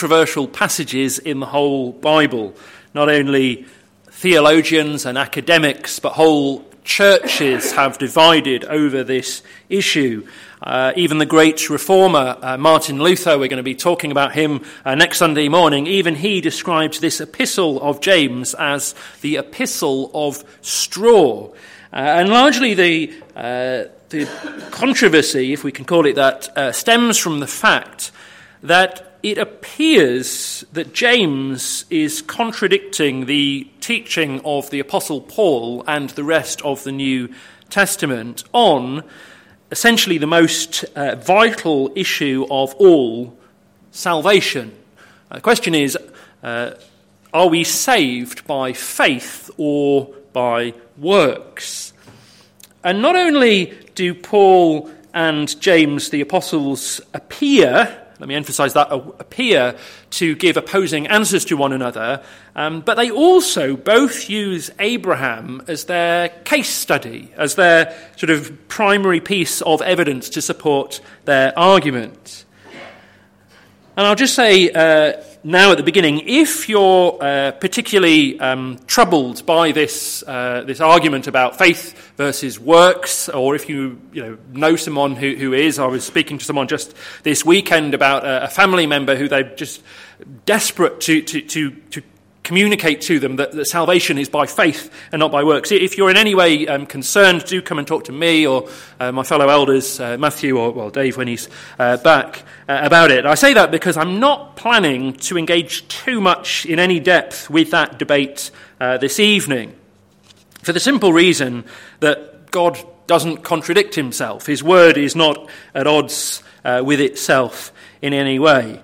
controversial passages in the whole Bible. Not only theologians and academics, but whole churches have divided over this issue. Even the great reformer, Martin Luther, we're going to be talking about him next Sunday morning, even he describes this epistle of James as the epistle of straw. And largely the controversy, if we can call it that, stems from the fact that it appears that James is contradicting the teaching of the Apostle Paul and the rest of the New Testament on essentially the most vital issue of all, salvation. The question is, are we saved by faith or by works? And not only do Paul and James, the apostles, appear, let me emphasize that, appear to give opposing answers to one another, but they also both use Abraham as their case study, as their sort of primary piece of evidence to support their argument. And I'll just say now at the beginning, if you're particularly troubled by this argument about faith versus works, or if you know someone who is, I was speaking to someone just this weekend about a family member who they're just desperate to communicate to them that salvation is by faith and not by works. If you're in any way concerned, do come and talk to me or my fellow elders, Matthew or Dave when he's back, about it. I say that because I'm not planning to engage too much in any depth with that debate this evening, for the simple reason that God doesn't contradict himself. His word is not at odds with itself in any way.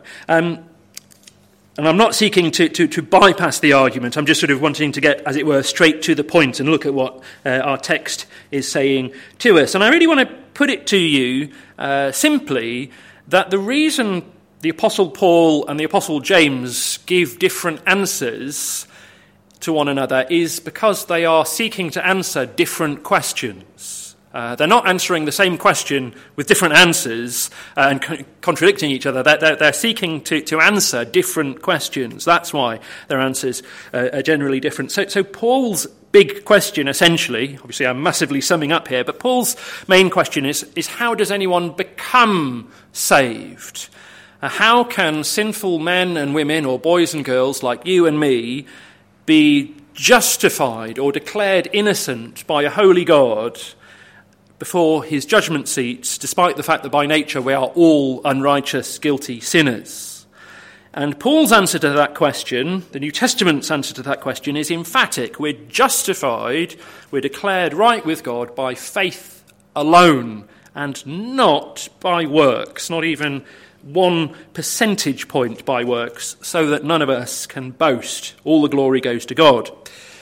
And I'm not seeking to bypass the argument. I'm just sort of wanting to get, as it were, straight to the point and look at what our text is saying to us. And I really want to put it to you simply that the reason the Apostle Paul and the Apostle James give different answers to one another is because they are seeking to answer different questions. They're not answering the same question with different answers and contradicting each other. They're seeking to answer different questions. That's why their answers are generally different. So Paul's big question, essentially, obviously I'm massively summing up here, but Paul's main question is how does anyone become saved? How can sinful men and women, or boys and girls like you and me, be justified or declared innocent by a holy God before his judgment seat, despite the fact that by nature we are all unrighteous, guilty sinners? And Paul's answer to that question, the New Testament's answer to that question, is emphatic. We're justified, we're declared right with God by faith alone, and not by works, not even 1 percentage point by works, so that none of us can boast. All the glory goes to God.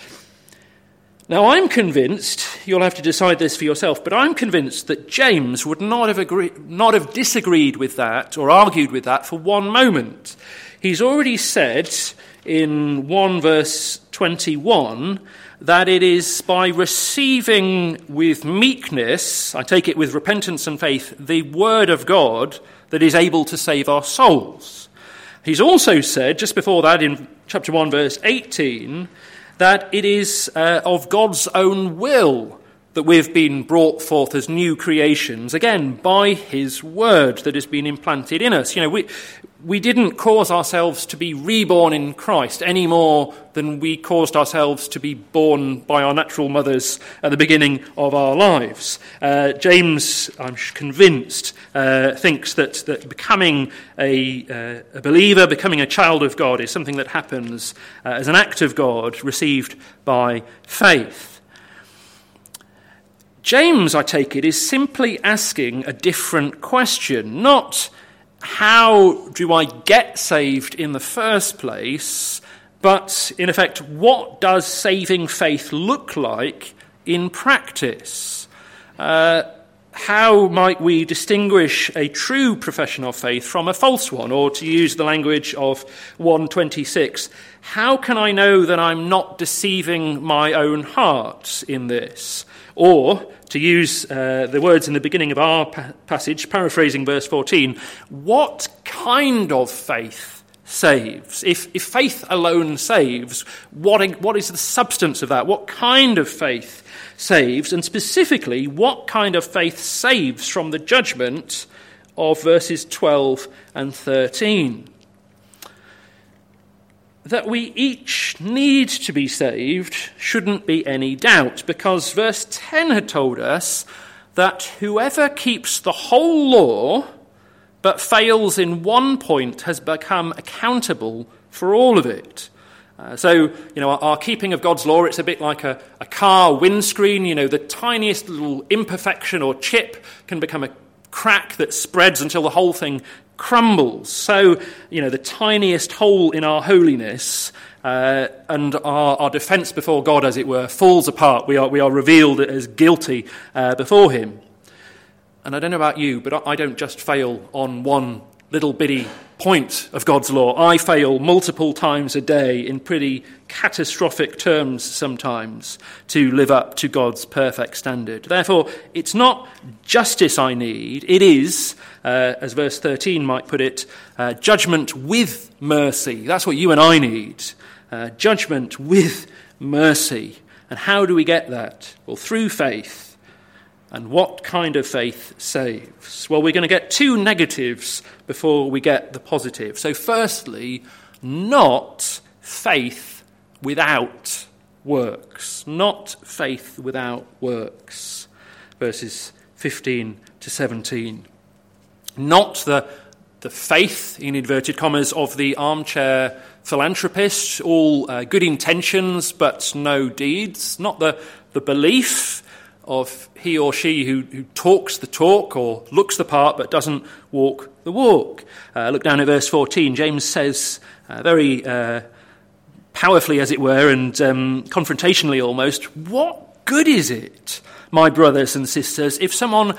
Now, I'm convinced, you'll have to decide this for yourself, but I'm convinced that James would not have disagreed with that or argued with that for one moment. He's already said in 1 verse 21 that it is by receiving with meekness, I take it with repentance and faith, the word of God that is able to save our souls. He's also said, just before that in chapter 1 verse 18, that it is of God's own will that we've been brought forth as new creations, again, by his word that has been implanted in us. We didn't cause ourselves to be reborn in Christ any more than we caused ourselves to be born by our natural mothers at the beginning of our lives. James, I'm convinced, thinks that becoming a believer, becoming a child of God, is something that happens as an act of God received by faith. James, I take it, is simply asking a different question, not how do I get saved in the first place, but in effect, what does saving faith look like in practice? How might we distinguish a true profession of faith from a false one? Or to use the language of 1:26, how can I know that I'm not deceiving my own heart in this? Or, to use the words in the beginning of our passage, paraphrasing verse 14, what kind of faith saves? If faith alone saves, what is the substance of that? What kind of faith saves? And specifically, what kind of faith saves from the judgment of verses 12 and 13? That we each need to be saved shouldn't be any doubt, because verse 10 had told us that whoever keeps the whole law but fails in one point has become accountable for all of it. So, our keeping of God's law, it's a bit like a car windscreen. The tiniest little imperfection or chip can become a crack that spreads until the whole thing crumbles. So, the tiniest hole in our holiness and our defence before God, as it were, falls apart. We are revealed as guilty before him. And I don't know about you, but I don't just fail on one little bitty point of God's law. I fail multiple times a day in pretty catastrophic terms sometimes to live up to God's perfect standard. Therefore, it's not justice I need. It is, as verse 13 might put it, judgment with mercy. That's what you and I need. Judgment with mercy. And how do we get that? Well, through faith. And what kind of faith saves? Well, we're going to get two negatives before we get the positive. So firstly, not faith without works. Not faith without works. Verses 15 to 17. Not the faith, in inverted commas, of the armchair philanthropist, all good intentions but no deeds. Not the belief of he or she who talks the talk or looks the part but doesn't walk the walk. Look down at verse 14. James says very powerfully, as it were, and confrontationally almost, what good is it, my brothers and sisters, if someone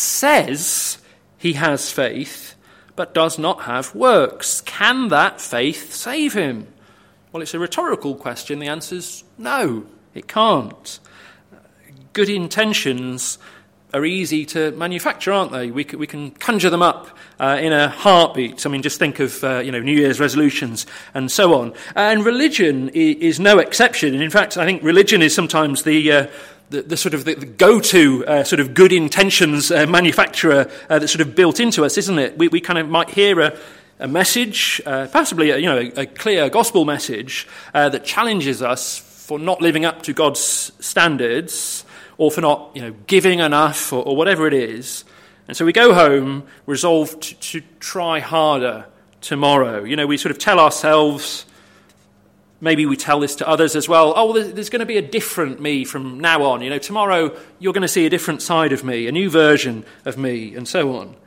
says he has faith but does not have works? Can that faith save him? Well, it's a rhetorical question. The answer's no, it can't. Good intentions are easy to manufacture, aren't they? We can conjure them up in a heartbeat. I mean, just think of New Year's resolutions and so on. And religion is no exception. And in fact, I think religion is sometimes the sort of the go-to sort of good intentions manufacturer that's sort of built into us, isn't it? We kind of might hear a message, possibly a clear gospel message that challenges us for not living up to God's standards, or for not, giving enough, or whatever it is. And so we go home resolved to try harder tomorrow. We sort of tell ourselves, maybe we tell this to others as well, there's going to be a different me from now on. Tomorrow you're going to see a different side of me, a new version of me, and so on.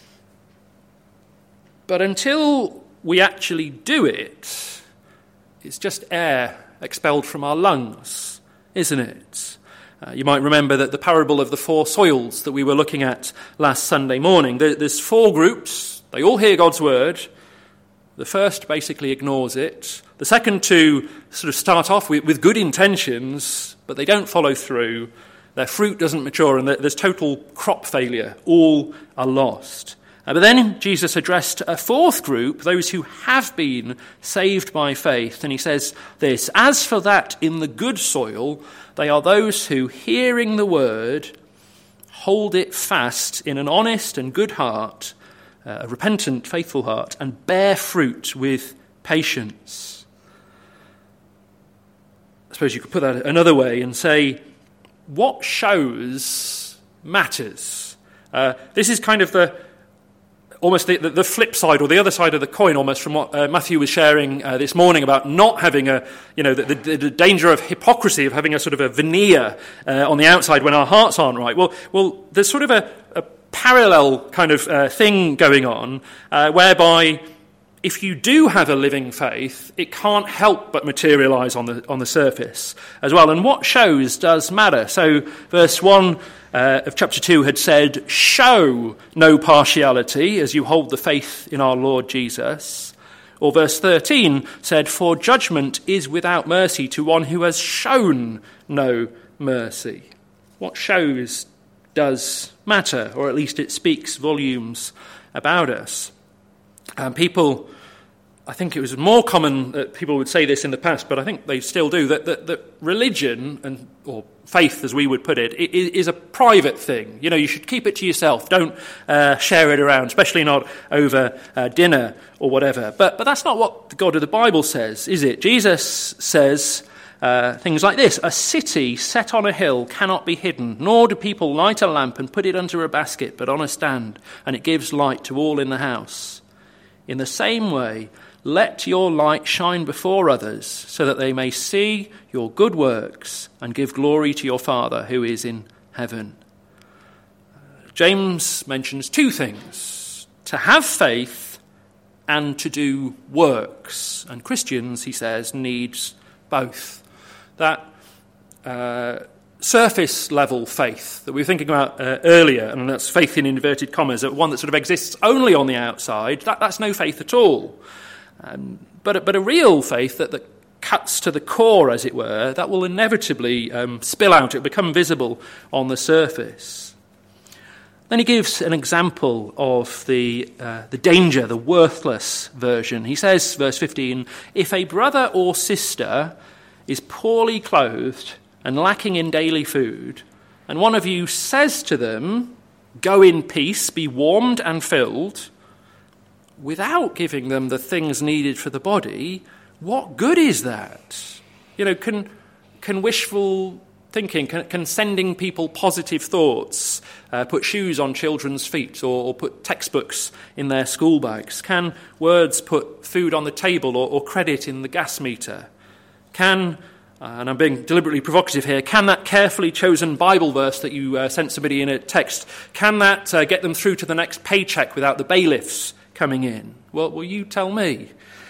But until we actually do it, it's just air expelled from our lungs, isn't it? You might remember that the parable of the 4 soils that we were looking at last Sunday morning. There's 4 groups. They all hear God's word. The first basically ignores it. The second 2 sort of start off with good intentions, but they don't follow through. Their fruit doesn't mature, and there's total crop failure. All are lost. But then Jesus addressed a 4th group, those who have been saved by faith, and he says this: as for that in the good soil, they are those who, hearing the word, hold it fast in an honest and good heart, a repentant, faithful heart, and bear fruit with patience. I suppose you could put that another way and say, what shows matters. This is kind of almost the flip side, or the other side of the coin, almost, from what Matthew was sharing this morning about not having the danger of hypocrisy, of having a sort of a veneer on the outside when our hearts aren't right. Well, there's sort of a parallel kind of thing going on, whereby if you do have a living faith, it can't help but materialize on the surface as well. And what shows does matter. So verse 1 of chapter 2 had said, show no partiality as you hold the faith in our Lord Jesus. Or verse 13 said, for judgment is without mercy to one who has shown no mercy. What shows does matter, or at least it speaks volumes about us. People I think it was more common that people would say this in the past, but I think they still do, that religion, or faith as we would put it, is a private thing. You should keep it to yourself. Don't share it around, especially not over dinner or whatever. But that's not what the God of the Bible says, is it? Jesus says things like this: a city set on a hill cannot be hidden, nor do people light a lamp and put it under a basket, but on a stand, and it gives light to all in the house. In the same way, let your light shine before others, so that they may see your good works and give glory to your Father who is in heaven. James mentions two things: to have faith and to do works. And Christians, he says, needs both. That surface level faith that we were thinking about earlier, and that's faith in inverted commas, one that sort of exists only on the outside, that's no faith at all. But a real faith that cuts to the core, as it were, that will inevitably spill out, it'll become visible on the surface. Then he gives an example of the danger, the worthless version. He says, verse 15, if a brother or sister is poorly clothed and lacking in daily food, and one of you says to them, go in peace, be warmed and filled, without giving them the things needed for the body, what good is that? Can wishful thinking, can sending people positive thoughts put shoes on children's feet or put textbooks in their school bags? Can words put food on the table or credit in the gas meter? Can, and I'm being deliberately provocative here, can that carefully chosen Bible verse that you sent somebody in a text, can that get them through to the next paycheck without the bailiffs coming in? Well, will you tell me?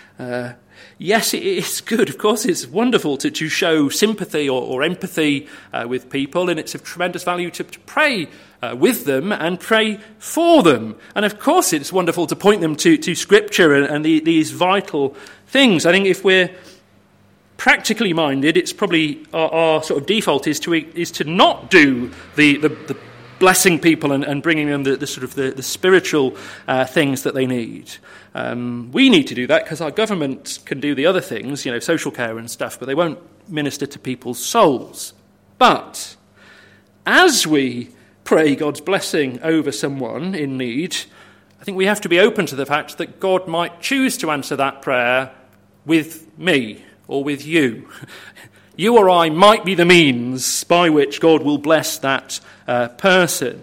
Yes, it is good. Of course, it's wonderful to show sympathy or empathy with people, and it's of tremendous value to pray with them and pray for them. And of course, it's wonderful to point them to Scripture and these vital things. I think if we're practically minded, it's probably our sort of default is to not do the blessing people and bringing them the spiritual things that they need. We need to do that because our government can do the other things, social care and stuff, but they won't minister to people's souls. But as we pray God's blessing over someone in need, I think we have to be open to the fact that God might choose to answer that prayer with me or with you. You or I might be the means by which God will bless that person.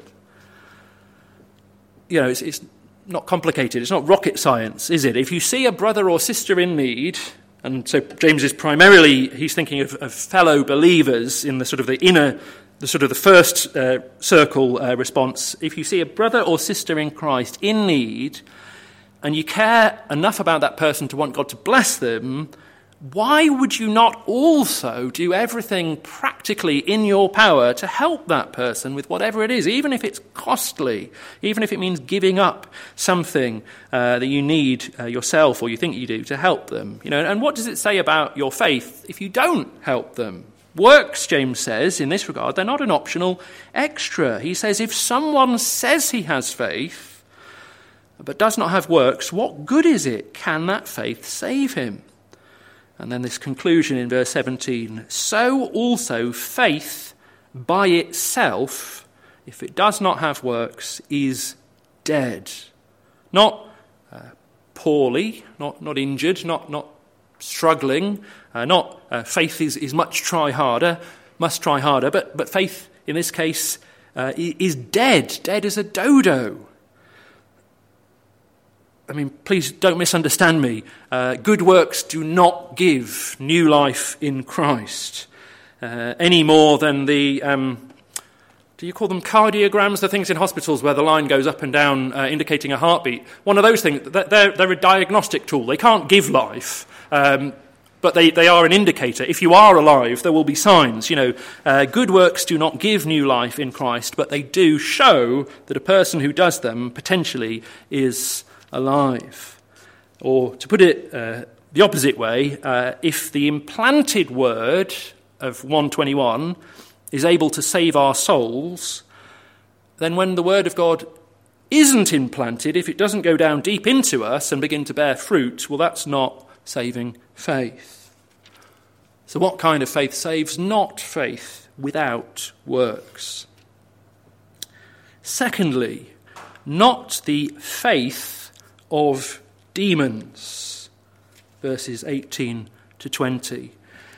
It's not complicated. It's not rocket science, is it? If you see a brother or sister in need, and so James is he's thinking of fellow believers in the first circle response. If you see a brother or sister in Christ in need, and you care enough about that person to want God to bless them, why would you not also do everything practically in your power to help that person with whatever it is, even if it's costly, even if it means giving up something that you need yourself or you think you do to help them? And what does it say about your faith if you don't help them? Works, James says, in this regard, they're not an optional extra. He says if someone says he has faith but does not have works, what good is it? Can that faith save him? And then this conclusion in verse 17, so also faith by itself, if it does not have works, is dead. Not poorly, not injured, not struggling, faith is must try harder, but faith in this case is dead as a dodo. Please don't misunderstand me. Good works do not give new life in Christ any more than the, do you call them cardiograms, the things in hospitals where the line goes up and down indicating a heartbeat? One of those things, they're a diagnostic tool. They can't give life, but they are an indicator. If you are alive, there will be signs. Good works do not give new life in Christ, but they do show that a person who does them potentially is alive. Or to put it the opposite way, if the implanted word of 121 is able to save our souls, then when the word of God isn't implanted, if it doesn't go down deep into us and begin to bear fruit, well, that's not saving faith. So what kind of faith saves? Not faith without works. Secondly, not the faith of demons. Verses 18 to 20.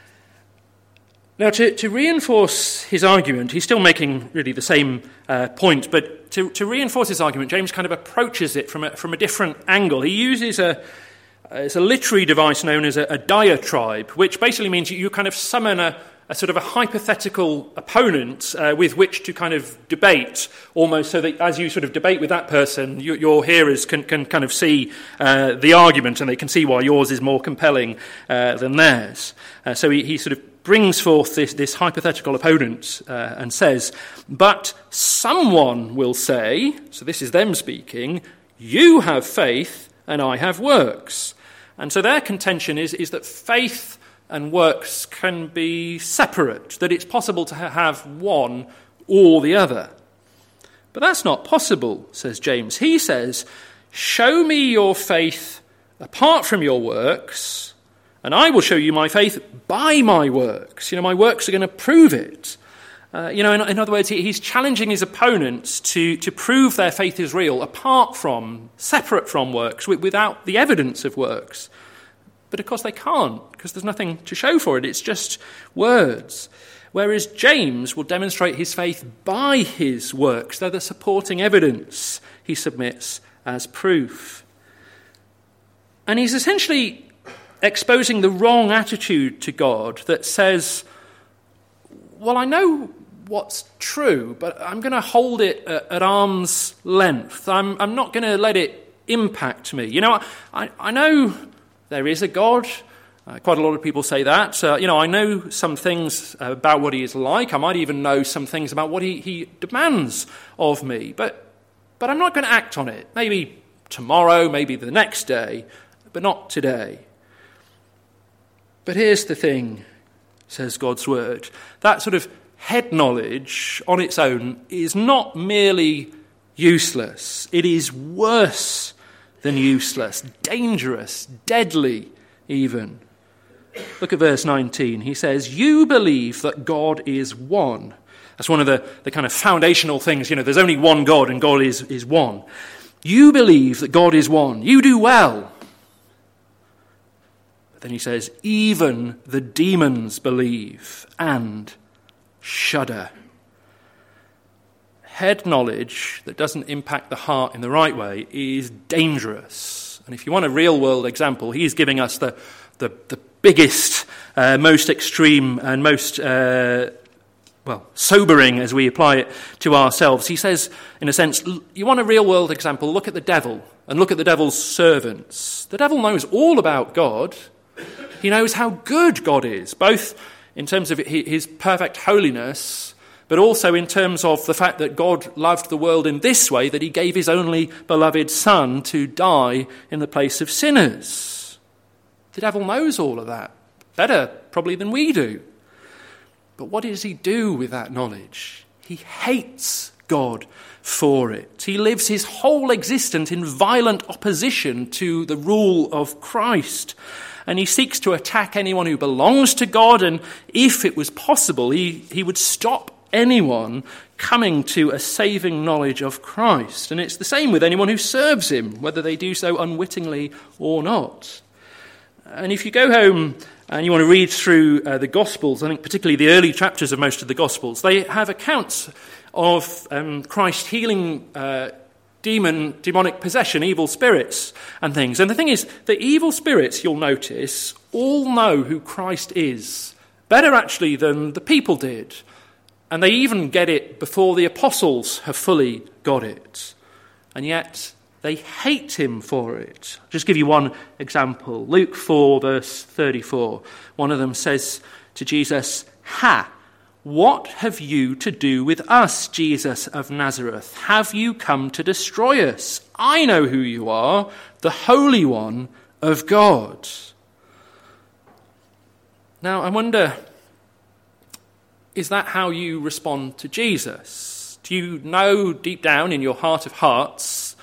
Now, to reinforce his argument, he's still making really the same point, but to reinforce his argument, James kind of approaches it from a different angle. He uses it's a literary device known as a diatribe, which basically means you kind of summon a sort of a hypothetical opponent with which to kind of debate, almost so that as you sort of debate with that person, your hearers can kind of see the argument and they can see why yours is more compelling than theirs. So he sort of brings forth this hypothetical opponent and says, but someone will say, so this is them speaking, you have faith and I have works. And so their contention is that faith and works can be separate, that it's possible to have one or the other. But that's not possible, says James. He says, show me your faith apart from your works, and I will show you my faith by my works. My works are going to prove it. In other words, he's challenging his opponents to prove their faith is real separate from works, without the evidence of works. But of course they can't, because there's nothing to show for it. It's just words. Whereas James will demonstrate his faith by his works. They're the supporting evidence he submits as proof. And he's essentially exposing the wrong attitude to God that says, well, I know what's true, but I'm going to hold it at arm's length. I'm not going to let it impact me. I know there is a God. Quite a lot of people say that. I know some things about what he is like. I might even know some things about what he demands of me. But I'm not going to act on it. Maybe tomorrow, maybe the next day, but not today. But here's the thing, says God's word. That sort of head knowledge on its own is not merely useless. It is worse than useless, dangerous, deadly even. Look at verse 19. He says, you believe that God is one. That's one of the kind of foundational things. There's only one God and God is one. You believe that God is one. You do well. But then he says, even the demons believe and shudder. Head knowledge that doesn't impact the heart in the right way is dangerous. And if you want a real-world example, he's giving us the biggest, most extreme and most, sobering as we apply it to ourselves. He says, in a sense, you want a real-world example, look at the devil and look at the devil's servants. The devil knows all about God. He knows how good God is, both in terms of his perfect holiness, but also in terms of the fact that God loved the world in this way, that he gave his only beloved Son to die in the place of sinners. The devil knows all of that, better probably than we do. But what does he do with that knowledge? He hates God for it. He lives his whole existence in violent opposition to the rule of Christ. And he seeks to attack anyone who belongs to God, and if it was possible, he would stop anyone coming to a saving knowledge of Christ. And it's the same with anyone who serves him, whether they do so unwittingly or not. And if you go home and you want to read through the Gospels, I think particularly the early chapters of most of the Gospels, they have accounts of Christ healing demonic possession, evil spirits and things. And the thing is, the evil spirits, you'll notice, all know who Christ is, better actually than the people did. And they even get it before the apostles have fully got it. And yet they hate him for it. I'll just give you one example. Luke 4, verse 34. One of them says to Jesus, "Ha! What have you to do with us, Jesus of Nazareth? Have you come to destroy us? I know who you are, the Holy One of God." Now, I wonder, is that how you respond to Jesus? Do you know deep down in your heart of hearts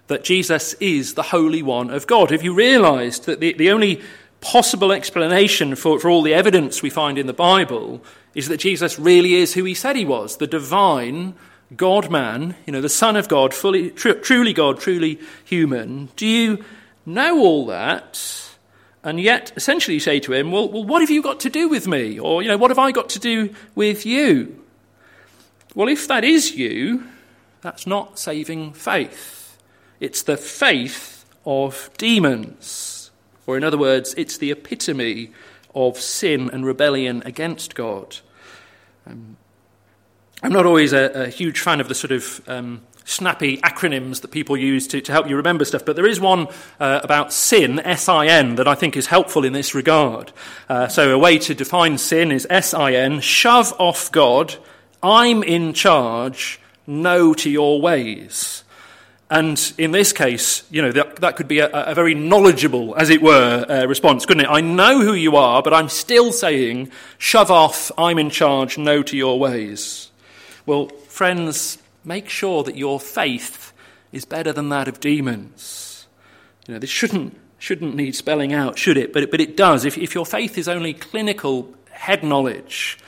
that Jesus is the Holy One of God, if you realised that the only possible explanation for all the evidence we find in the Bible is that Jesus really is who he said he was, the divine God-man, the Son of God, truly God, truly human, do you know all that? And yet, essentially, you say to him, well, what have you got to do with me? Or, what have I got to do with you? Well, if that is you, that's not saving faith. It's the faith of demons. Or in other words, it's the epitome of sin and rebellion against God. I'm not always a huge fan of the sort of snappy acronyms that people use to help you remember stuff, but there is one about sin, S-I-N, that I think is helpful in this regard. So a way to define sin is S-I-N, shove off God, I'm in charge, no to your ways. And in this case, that could be a very knowledgeable, as it were, response, couldn't it? I know who you are, but I'm still saying, shove off, I'm in charge, no to your ways. Well, friends, make sure that your faith is better than that of demons. This shouldn't need spelling out, should it? But it does. If your faith is only clinical head knowledge,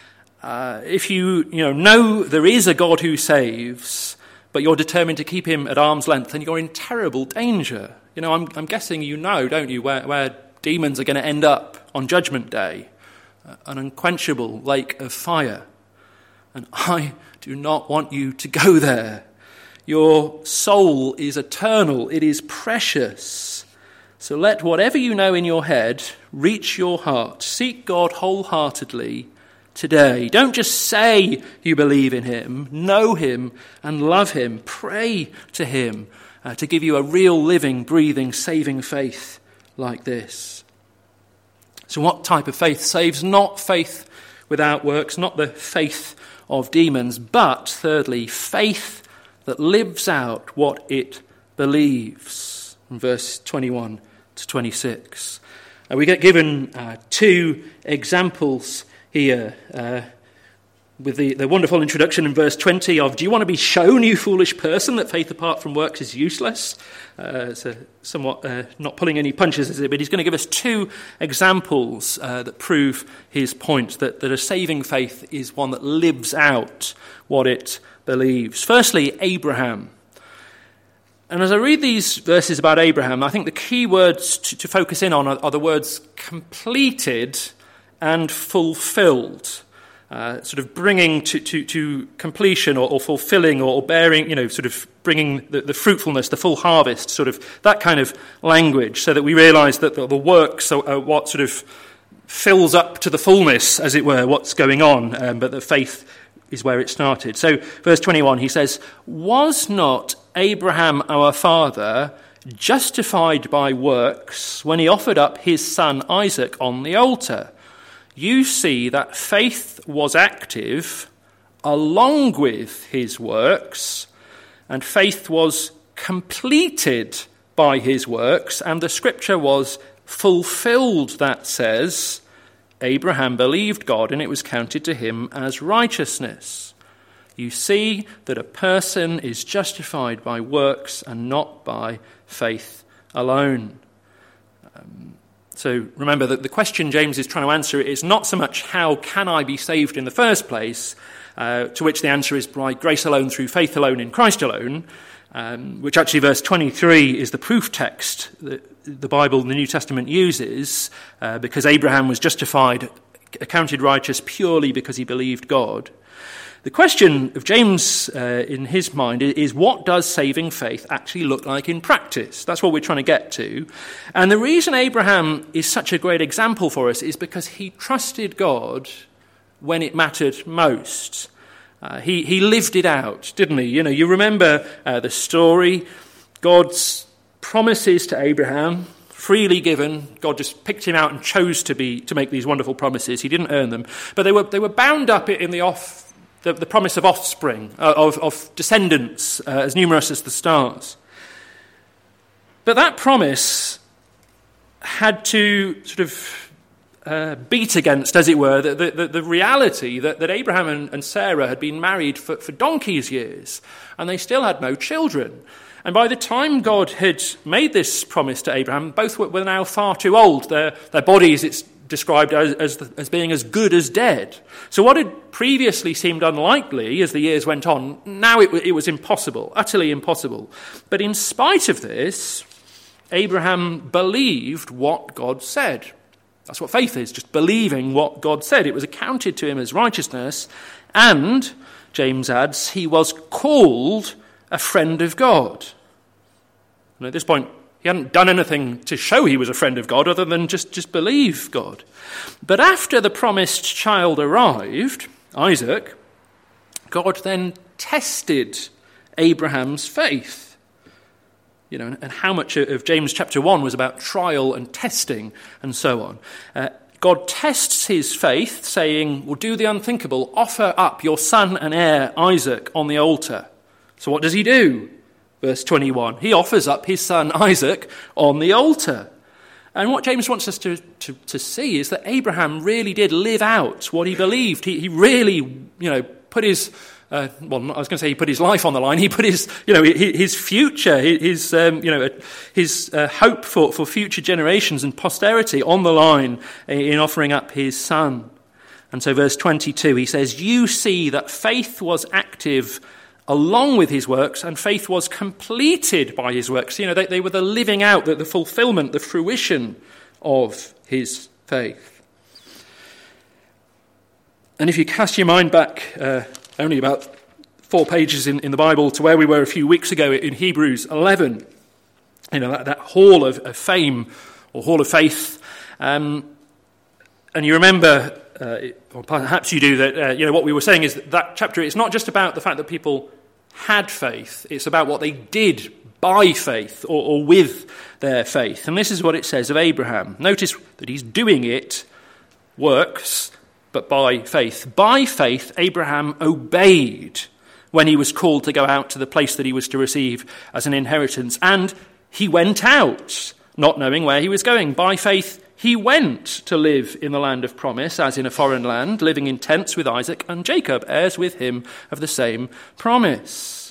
if you know there is a God who saves, but you're determined to keep him at arm's length, then you're in terrible danger. I'm guessing don't you, where demons are going to end up on Judgment Day, an unquenchable lake of fire. And I do not want you to go there. Your soul is eternal. It is precious. So let whatever you know in your head reach your heart. Seek God wholeheartedly today. Don't just say you believe in him. Know him and love him. Pray to him to give you a real living, breathing, saving faith like this. So what type of faith saves? Not faith without works, not the faith of demons, but thirdly, faith that lives out what it believes. In verse 21 to 26. We get given two examples here with the wonderful introduction in verse 20 of, do you want to be shown, you foolish person, that faith apart from works is useless? It's somewhat not pulling any punches, is it? But he's going to give us two examples that prove his point, that a saving faith is one that lives out what it believes. Firstly, Abraham. And as I read these verses about Abraham, I think the key words to focus in on are the words completed and fulfilled. Sort of bringing to completion or fulfilling or bearing, sort of bringing the fruitfulness, the full harvest, sort of that kind of language, so that we realise that the works are what sort of fills up to the fullness, as it were, what's going on, but the faith is where it started. So verse 21, he says, was not Abraham our father justified by works when he offered up his son Isaac on the altar? You see that faith was active along with his works, and faith was completed by his works, and the scripture was fulfilled that says, Abraham believed God and it was counted to him as righteousness. You see that a person is justified by works and not by faith alone. So remember that the question James is trying to answer is not so much how can I be saved in the first place, to which the answer is by grace alone, through faith alone, in Christ alone, which actually verse 23 is the proof text that the Bible, the New Testament, uses, because Abraham was justified, accounted righteous purely because he believed God. The question of James in his mind is, what does saving faith actually look like in practice? That's what we're trying to get to. And the reason Abraham is such a great example for us is because he trusted God when it mattered most. He lived it out, didn't he? You remember the story. God's promises to Abraham, freely given. God just picked him out and chose to make these wonderful promises. He didn't earn them. But they were bound up in the promise of offspring, of descendants, as numerous as the stars. But that promise had to sort of beat against, as it were, the reality that Abraham and Sarah had been married for donkey's years, and they still had no children. And by the time God had made this promise to Abraham, both were now far too old. Their bodies, it's described as being as good as dead. So what had previously seemed unlikely as the years went on, now it was impossible, utterly impossible. But in spite of this, Abraham believed what God said. That's what faith is, just believing what God said. It was accounted to him as righteousness, and, James adds, he was called a friend of God. And at this point, he hadn't done anything to show he was a friend of God other than just believe God. But after the promised child arrived, Isaac, God then tested Abraham's faith. And how much of James chapter 1 was about trial and testing and so on. God tests his faith, saying, well, do the unthinkable, offer up your son and heir, Isaac, on the altar. So what does he do? Verse 21, he offers up his son Isaac on the altar. And what James wants us to see is that Abraham really did live out what he believed. He really, put his... I was going to say he put his life on the line. He put his future, his hope for future generations and posterity on the line in offering up his son. And so verse 22, he says, you see that faith was active along with his works, and faith was completed by his works. They were the living out, the fulfillment, the fruition of his faith. And if you cast your mind back only about 4 pages in the Bible to where we were a few weeks ago in Hebrews 11, that hall of fame or hall of faith, and you remember, or perhaps you do, that what we were saying is that chapter, it's not just about the fact that people had faith, it's about what they did by faith or with their faith. And this is what it says of Abraham. Notice that he's doing it, works, but by faith. By faith, Abraham obeyed when he was called to go out to the place that he was to receive as an inheritance. And he went out, not knowing where he was going. By faith, he went to live in the land of promise, as in a foreign land, living in tents with Isaac and Jacob, heirs with him of the same promise.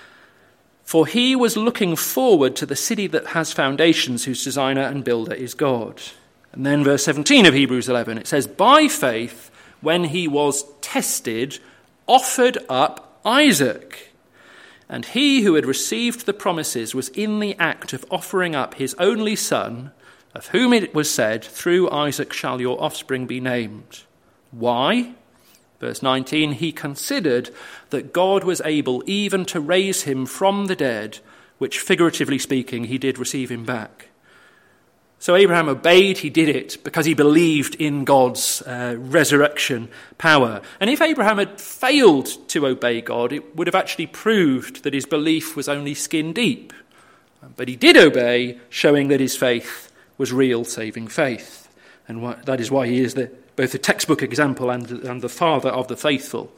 For he was looking forward to the city that has foundations, whose designer and builder is God. And then verse 17 of Hebrews 11, it says, by faith, when he was tested, offered up Isaac. And he who had received the promises was in the act of offering up his only son, of whom it was said, through Isaac shall your offspring be named. Why? Verse 19, he considered that God was able even to raise him from the dead, which figuratively speaking, he did receive him back. So Abraham obeyed, he did it because he believed in God's resurrection power. And if Abraham had failed to obey God, it would have actually proved that his belief was only skin deep. But he did obey, showing that his faith was real saving faith. And that is why he is both the textbook example and the father of the faithful.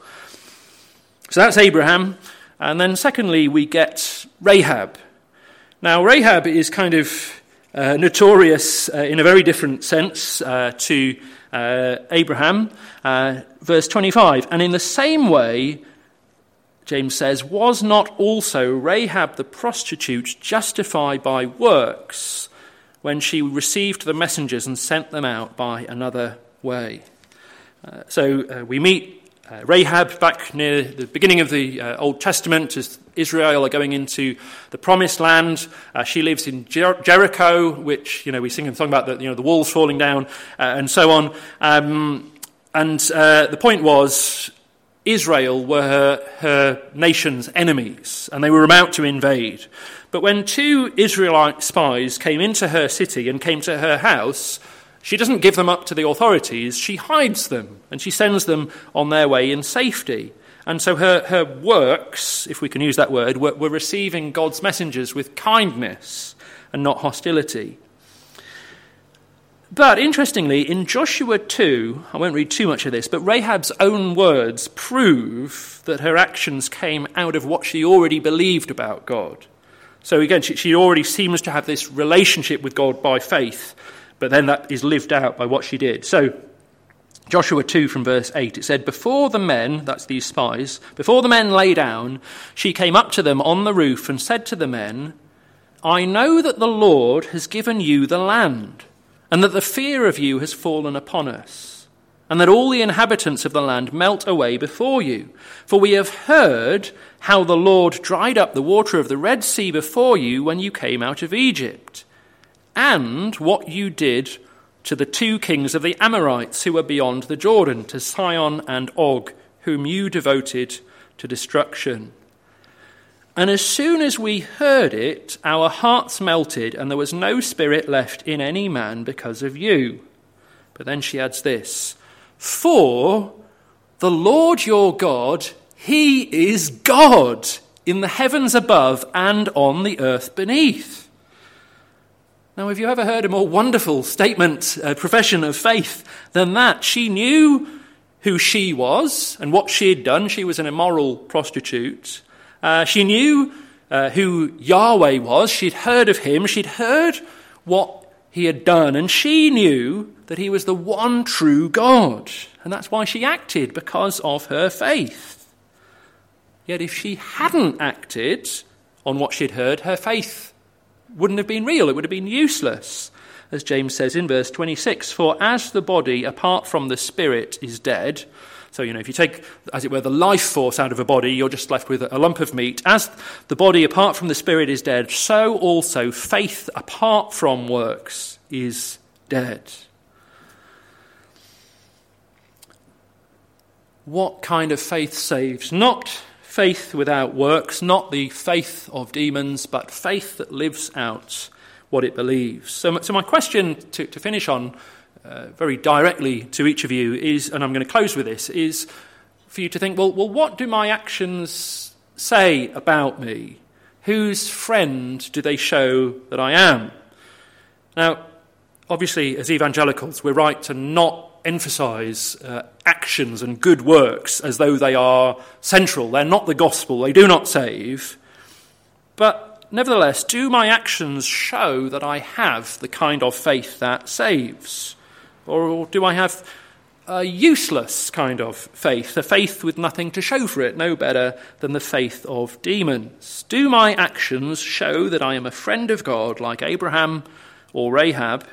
So that's Abraham. And then secondly, we get Rahab. Now, Rahab is kind of notorious in a very different sense to Abraham. Verse 25, and in the same way, James says, was not also Rahab the prostitute justified by works when she received the messengers and sent them out by another way? So we meet Rahab back near the beginning of the Old Testament as Israel are going into the Promised Land. She lives in Jericho, which we sing a song about the walls falling down and so on. And the point was, Israel were her nation's enemies, and they were about to invade. But when 2 Israelite spies came into her city and came to her house, she doesn't give them up to the authorities, she hides them, and she sends them on their way in safety. And so her works, if we can use that word, were receiving God's messengers with kindness and not hostility. But interestingly, in Joshua 2, I won't read too much of this, but Rahab's own words prove that her actions came out of what she already believed about God. So again, she already seems to have this relationship with God by faith, But then that is lived out by what she did. So Joshua 2 from verse 8, it said, before the men, that's these spies, before the men lay down, she came up to them on the roof and said to the men, I know that the Lord has given you the land, and that the fear of you has fallen upon us, and that all the inhabitants of the land melt away before you. For we have heard how the Lord dried up the water of the Red Sea before you when you came out of Egypt, and what you did to the 2 kings of the Amorites who were beyond the Jordan, to Sihon and Og, whom you devoted to destruction. And as soon as we heard it, our hearts melted, and there was no spirit left in any man because of you. But then she adds this, for the Lord your God, he is God in the heavens above and on the earth beneath. Now, have you ever heard a more wonderful statement, profession of faith than that? She knew who she was and what she had done. She was an immoral prostitute. She knew who Yahweh was. She'd heard of him. She'd heard what he had done. And she knew that he was the one true God. And that's why she acted, because of her faith. Yet if she hadn't acted on what she'd heard, her faith wouldn't have been real. It would have been useless. As James says in verse 26, for as the body apart from the spirit is dead, so, if you take, as it were, the life force out of a body, you're just left with a lump of meat. As the body apart from the spirit is dead, so also faith apart from works is dead. What kind of faith saves? Not faith without works, not the faith of demons, but faith that lives out what it believes. So my question to finish on, very directly to each of you is, and I'm going to close with this, is for you to think, well, what do my actions say about me? Whose friend do they show that I am? Now, obviously, as evangelicals, we're right to not emphasize actions and good works as though they are central. They're not the gospel. They do not save. But nevertheless, do my actions show that I have the kind of faith that saves? Or do I have a useless kind of faith, a faith with nothing to show for it, no better than the faith of demons? Do my actions show that I am a friend of God like Abraham or Rahab?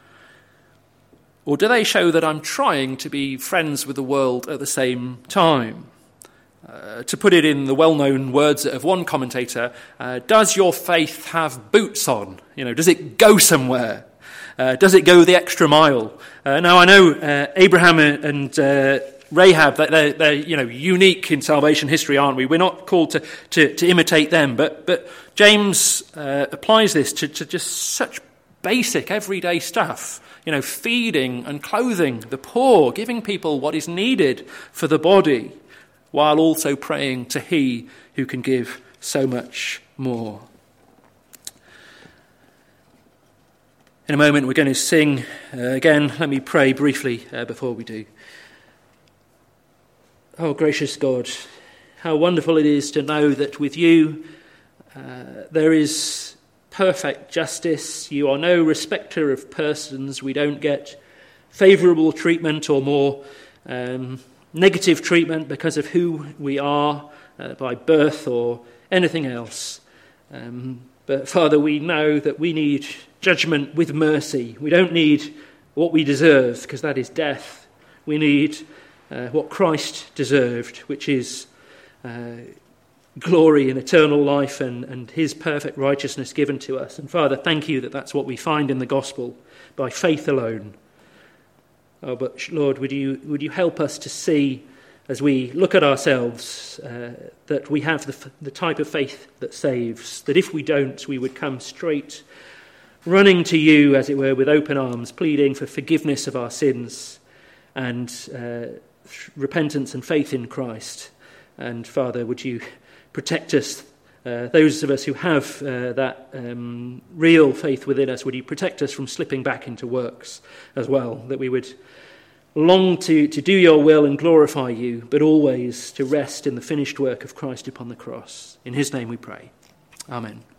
Or do they show that I'm trying to be friends with the world at the same time? To put it in the well-known words of one commentator, does your faith have boots on? Does it go somewhere? Does it go the extra mile? Now, I know Abraham and Rahab, they're unique in salvation history, aren't we? We're not called to imitate them, but James applies this to just such basic, everyday stuff. Feeding and clothing the poor, giving people what is needed for the body, while also praying to he who can give so much more. In a moment, we're going to sing again. Let me pray briefly before we do. Oh, gracious God, how wonderful it is to know that with you there is perfect justice. You are no respecter of persons. We don't get favourable treatment or more negative treatment because of who we are by birth or anything else. But Father, we know that we need judgment with mercy. We don't need what we deserve, because that is death. We need what Christ deserved, which is glory and eternal life and his perfect righteousness given to us. And Father, thank you that that's what we find in the gospel, by faith alone. Oh, but Lord, would you help us to see, as we look at ourselves, that we have the type of faith that saves, that if we don't, we would come straight running to you, as it were, with open arms, pleading for forgiveness of our sins and repentance and faith in Christ. And Father, would you protect us, those of us who have that real faith within us, would you protect us from slipping back into works as well, that we would long to do your will and glorify you, but always to rest in the finished work of Christ upon the cross. In his name we pray. Amen.